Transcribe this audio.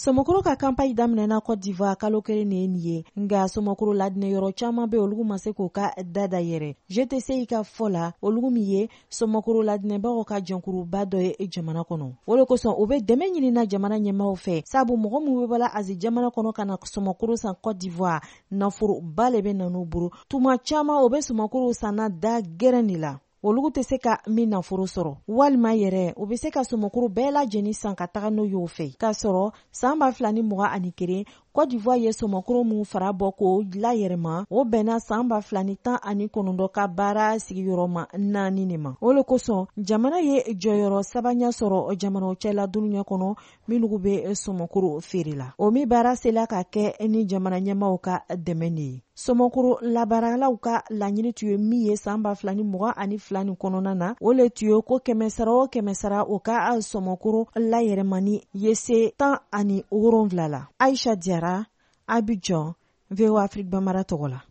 Somakoro ka campagne daminɛna Côte d'Ivoire kalo kelen ne ye nga Somakoro ladinɛ yɔrɔ caman bɛ olugu ma se k'o ka dada yɛrɛ. GTC ka fɔ la olugu min ye Somakoro ladinɛbagaw ka jɛnkuruba dɔ ye jamana kɔnɔ. O de kosɔn o bɛ dɛmɛ ɲinina jamana ɲɛmaaw fɛ sabu mɔgɔ min bɛ bala Asie jamana kɔnɔ ka na Somakoro san Côte d'Ivoire naforoba le bɛ nan'u bolo. Tuma caman o bɛ Somakoro sanna da gɛrɛn de la. Olugu tɛ se ka min nafolo sɔrɔ walima yɛrɛ o bɛ se ka Somakoro bɛɛ lajɛlen san ka taga n'o y'o fɛ k'a sɔrɔ san 2021 Côte d'Ivoire ye Somakoro mun fara bɔ k'o la yɛrɛma o bɛnna san 2019 ka baara sigiyɔrɔma 4 de ma. O le kosɔn jamana ye jɔyɔrɔ sabanya sɔrɔ jamanaw cɛla dunuya kɔnɔ minnugu bɛ Somakoro feere la. O mi baara sela ka kɛ ni jamana ɲɛmaaw ka dɛmɛ de ye. Somakoro labaaralaw ka laɲini tun ye min ye san 2022 kɔnɔna na o le tun ye ko 100 o ka Somakoro la yɛrɛmani ye se 17 la. Aisha Diarra, Abidjan, VOA Afrique Bamara tɔgɔ la.